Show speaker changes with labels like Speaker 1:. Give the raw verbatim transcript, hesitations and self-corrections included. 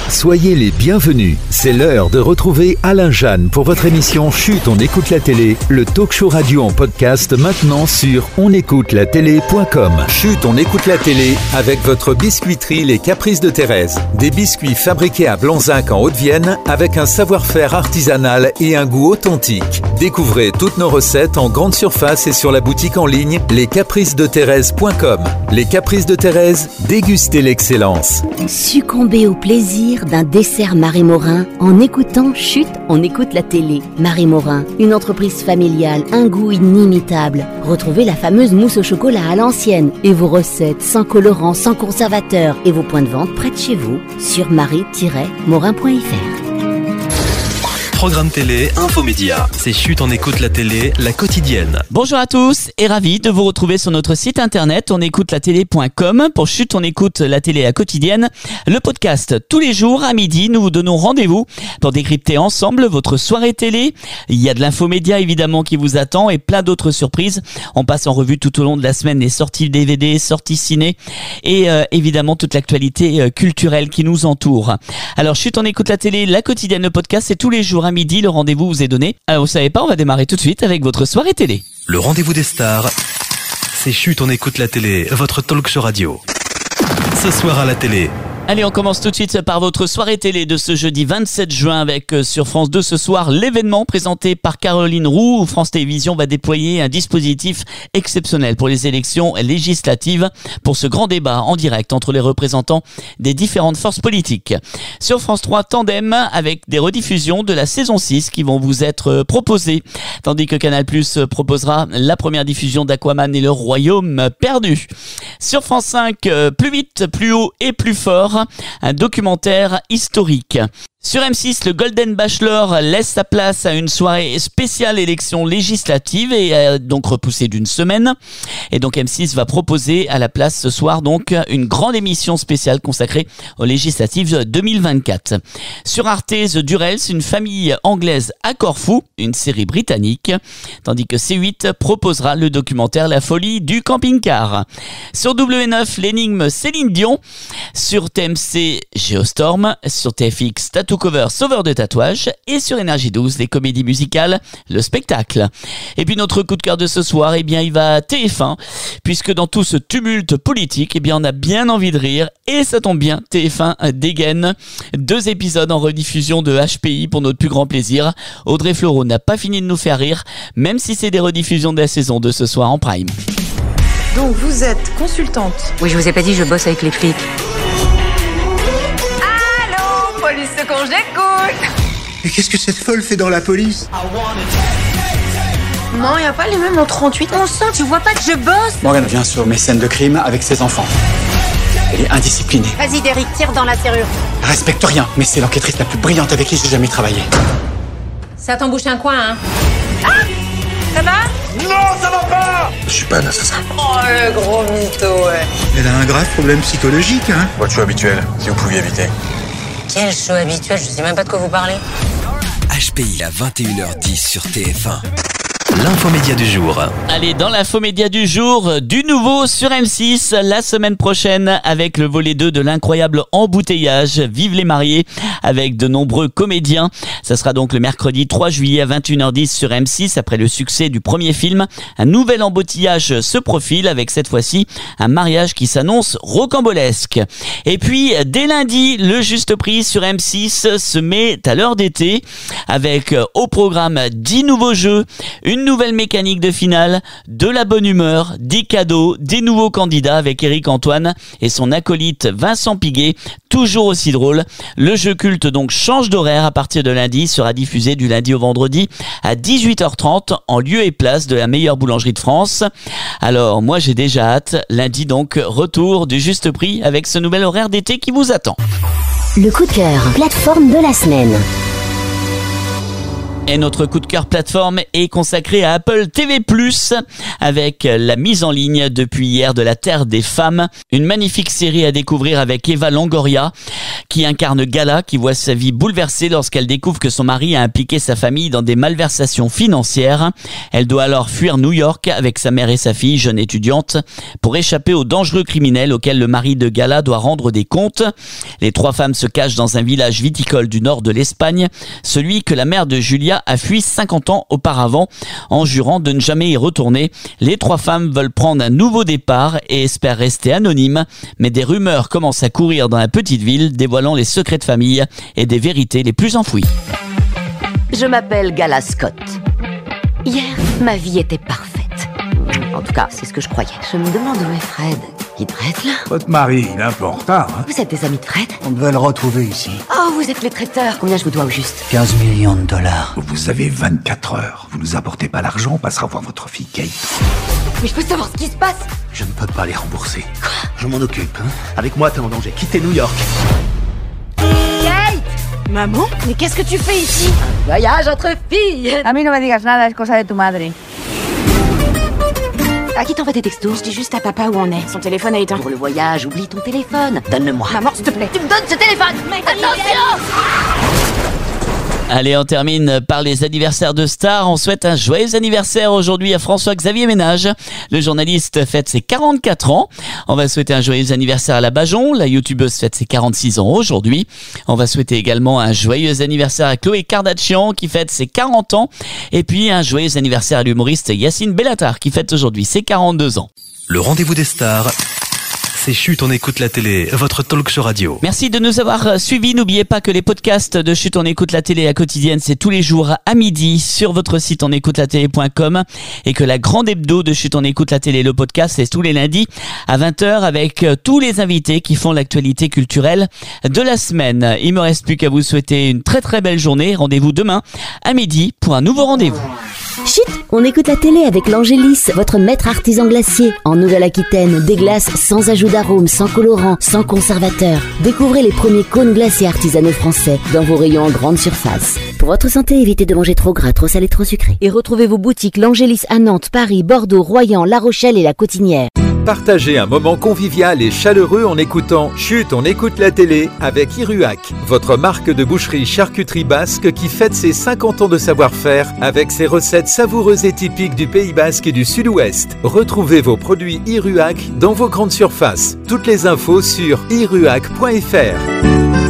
Speaker 1: Soyez les bienvenus. C'est l'heure de retrouver Alain Jeanne pour votre émission Chut, on écoute la télé, le talk show radio en podcast maintenant sur on écoute la télé point com. Chut, on écoute la télé avec votre biscuiterie Les Caprices de Thérèse. Des biscuits fabriqués à Blanzac en Haute-Vienne avec un savoir-faire artisanal et un goût authentique. Découvrez toutes nos recettes en grande surface et sur la boutique en ligne les caprices de thérèse point com. Les Caprices de Thérèse, dégustez l'excellence.
Speaker 2: Succombez au plaisir d'un dessert Marie Morin en écoutant Chut, on écoute la télé. Marie Morin, une entreprise familiale, un goût inimitable. Retrouvez la fameuse mousse au chocolat à l'ancienne et vos recettes sans colorant, sans conservateur et vos points de vente près de chez vous sur marie tiret morin point f r.
Speaker 3: Programme télé, infomédia. C'est Chut, on écoute la télé, la quotidienne.
Speaker 4: Bonjour à tous et ravi de vous retrouver sur notre site internet on écoute la télé point com pour Chut, on écoute la télé, la quotidienne. Le podcast tous les jours à midi, nous vous donnons rendez-vous pour décrypter ensemble votre soirée télé. Il y a de l'infomédia évidemment qui vous attend et plein d'autres surprises. On passe en revue tout au long de la semaine les sorties D V D, sorties ciné et euh, évidemment toute l'actualité euh, culturelle qui nous entoure. Alors Chut, on écoute la télé, la quotidienne, le podcast, c'est tous les jours à midi, le rendez-vous vous est donné. Alors vous savez pas, on va démarrer tout de suite avec votre soirée télé.
Speaker 3: Le rendez-vous des stars, c'est Chut, on écoute la télé, votre talk show radio. Ce soir à la télé.
Speaker 4: Allez, on commence tout de suite par votre soirée télé de ce jeudi vingt-sept juin avec euh, sur France deux ce soir l'événement présenté par Caroline Roux où France Télévisions va déployer un dispositif exceptionnel pour les élections législatives pour ce grand débat en direct entre les représentants des différentes forces politiques. Sur France trois, Tandem avec des rediffusions de la saison six qui vont vous être proposées, tandis que Canal+ proposera la première diffusion d'Aquaman et le Royaume perdu. Sur France cinq, euh, plus vite, plus haut et plus fort, un documentaire historique. Sur M six, le Golden Bachelor laisse sa place à une soirée spéciale élection législative et euh, donc repoussée d'une semaine. Et donc M six va proposer à la place ce soir donc une grande émission spéciale consacrée aux législatives deux mille vingt-quatre. Sur Arte, The Durrells, une famille anglaise à Corfou, une série britannique, tandis que C huit proposera le documentaire La folie du camping-car. Sur W neuf, l'énigme Céline Dion. Sur T M C, Geostorm. Sur T F X, Tattoo Cover, Sauveur de tatouage, et sur Énergie douze, les comédies musicales, le spectacle. Et puis notre coup de cœur de ce soir, eh bien il va à T F un, puisque dans tout ce tumulte politique, eh bien on a bien envie de rire, et ça tombe bien, T F un dégaine deux épisodes en rediffusion de H P I pour notre plus grand plaisir. Audrey Fleurot n'a pas fini de nous faire rire, même si c'est des rediffusions de la saison de ce soir en prime.
Speaker 5: Donc vous êtes consultante.
Speaker 6: Oui, je vous ai pas dit, je bosse avec les flics.
Speaker 5: Police secours, j'écoute.
Speaker 7: Mais qu'est-ce que cette folle fait dans la police?
Speaker 5: Non, y a pas les mêmes en trente-huit.
Speaker 6: On sent, tu vois pas que je bosse?
Speaker 7: Morgane vient sur mes scènes de crime avec ses enfants. Elle est indisciplinée.
Speaker 6: Vas-y, Derrick, tire dans la serrure.
Speaker 7: Elle respecte rien, mais c'est l'enquêtrice la plus brillante avec qui j'ai jamais travaillé.
Speaker 6: Ça t'embouche un coin, hein?
Speaker 5: Ah! Ça va?
Speaker 7: Non, ça va pas!
Speaker 8: Je suis pas un assassin.
Speaker 5: Oh, le gros mytho, ouais.
Speaker 7: Elle a un grave problème psychologique, hein?
Speaker 8: Votre choix habituel, si vous pouviez éviter.
Speaker 6: Quel show habituel, je sais même pas de quoi vous parlez.
Speaker 3: H P I à vingt et une heures dix sur T F un. L'infomédia du jour.
Speaker 4: Allez, dans l'infomédia du jour, du nouveau sur M six la semaine prochaine avec le volet deux de l'incroyable embouteillage Vive les mariés avec de nombreux comédiens. Ça sera donc le mercredi trois juillet à vingt et une heures dix sur M six après le succès du premier film. Un nouvel embouteillage se profile avec cette fois-ci un mariage qui s'annonce rocambolesque. Et puis, dès lundi, le juste prix sur M six se met à l'heure d'été avec au programme dix nouveaux jeux, une nouvelle mécanique de finale, de la bonne humeur, des cadeaux, des nouveaux candidats avec Éric Antoine et son acolyte Vincent Piguet, toujours aussi drôle. Le jeu culte donc change d'horaire à partir de lundi, sera diffusé du lundi au vendredi à dix-huit heures trente en lieu et place de la meilleure boulangerie de France. Alors moi j'ai déjà hâte, lundi donc retour du juste prix avec ce nouvel horaire d'été qui vous attend.
Speaker 2: Le coup de cœur, plateforme de la semaine.
Speaker 4: Et notre coup de cœur plateforme est consacré à Apple T V plus, avec la mise en ligne depuis hier de La Terre des Femmes, une magnifique série à découvrir avec Eva Longoria qui incarne Gala, qui voit sa vie bouleversée lorsqu'elle découvre que son mari a impliqué sa famille dans des malversations financières. Elle doit alors fuir New York avec sa mère et sa fille, jeune étudiante, pour échapper aux dangereux criminels auxquels le mari de Gala doit rendre des comptes. Les trois femmes se cachent dans un village viticole du nord de l'Espagne, celui que la mère de Julia a fui cinquante ans auparavant en jurant de ne jamais y retourner. Les trois femmes veulent prendre un nouveau départ et espèrent rester anonymes, mais des rumeurs commencent à courir dans la petite ville, dévoilant les secrets de famille et des vérités les plus enfouies.
Speaker 2: Je m'appelle Gala Scott. Hier, ma vie était parfaite. En tout cas, c'est ce que je croyais. Je me demande où est Fred. Il devrait être là.
Speaker 9: Votre mari, il est un peu en retard, hein.
Speaker 2: Vous êtes des amis de Fred?
Speaker 9: On devait le retrouver ici.
Speaker 2: Oh, vous êtes les traiteurs. Combien je vous dois au juste?
Speaker 9: quinze millions de dollars. Vous avez vingt-quatre heures. Vous nous apportez pas l'argent, on passera voir votre fille Kate.
Speaker 2: Mais je peux savoir ce qui se passe?
Speaker 9: Je ne peux pas les rembourser. Quoi? Je m'en occupe, hein. Avec moi, t'es en danger. Quittez New York.
Speaker 2: Kate! Maman? Mais qu'est-ce que tu fais ici? Un voyage entre filles.
Speaker 10: A mí no me digas nada, es cosa de tu madre.
Speaker 2: À qui t'envoies tes textos?
Speaker 5: Je dis juste à papa où on est. Son téléphone a éteint.
Speaker 2: Pour le voyage, oublie ton téléphone. Donne-le-moi.
Speaker 5: Maman, s'il te plaît.
Speaker 2: Tu me donnes ce téléphone. Mais attention!
Speaker 4: Allez, on termine par les anniversaires de stars. On souhaite un joyeux anniversaire aujourd'hui à François-Xavier Ménage. Le journaliste fête ses quarante-quatre ans. On va souhaiter un joyeux anniversaire à la Bajon. La youtubeuse fête ses quarante-six ans aujourd'hui. On va souhaiter également un joyeux anniversaire à Khloé Kardashian qui fête ses quarante ans. Et puis un joyeux anniversaire à l'humoriste Yacine Bellatar qui fête aujourd'hui ses quarante-deux ans.
Speaker 3: Le rendez-vous des stars, c'est Chut, on écoute la télé, votre talk show radio.
Speaker 4: Merci de nous avoir suivis. N'oubliez pas que les podcasts de Chut, on écoute la télé à quotidienne, c'est tous les jours à midi sur votre site on écoute la télé point com et que la grande hebdo de Chut, on écoute la télé, le podcast, c'est tous les lundis à vingt heures avec tous les invités qui font l'actualité culturelle de la semaine. Il me reste plus qu'à vous souhaiter une très très belle journée. Rendez-vous demain à midi pour un nouveau rendez-vous.
Speaker 2: Chut, on écoute la télé avec l'Angélis, votre maître artisan glacier. En Nouvelle-Aquitaine, des glaces sans ajout d'arôme, sans colorant, sans conservateur. Découvrez les premiers cônes glacés artisanaux français dans vos rayons en grande surface. Pour votre santé, évitez de manger trop gras, trop salé, trop sucré. Et retrouvez vos boutiques l'Angélis à Nantes, Paris, Bordeaux, Royan, La Rochelle et La Cotinière.
Speaker 1: Partagez un moment convivial et chaleureux en écoutant Chut, on écoute la télé avec Iruhac, votre marque de boucherie charcuterie basque qui fête ses cinquante ans de savoir-faire avec ses recettes savoureuses et typiques du Pays Basque et du Sud-Ouest. Retrouvez vos produits Iruhac dans vos grandes surfaces. Toutes les infos sur iruhac point f r.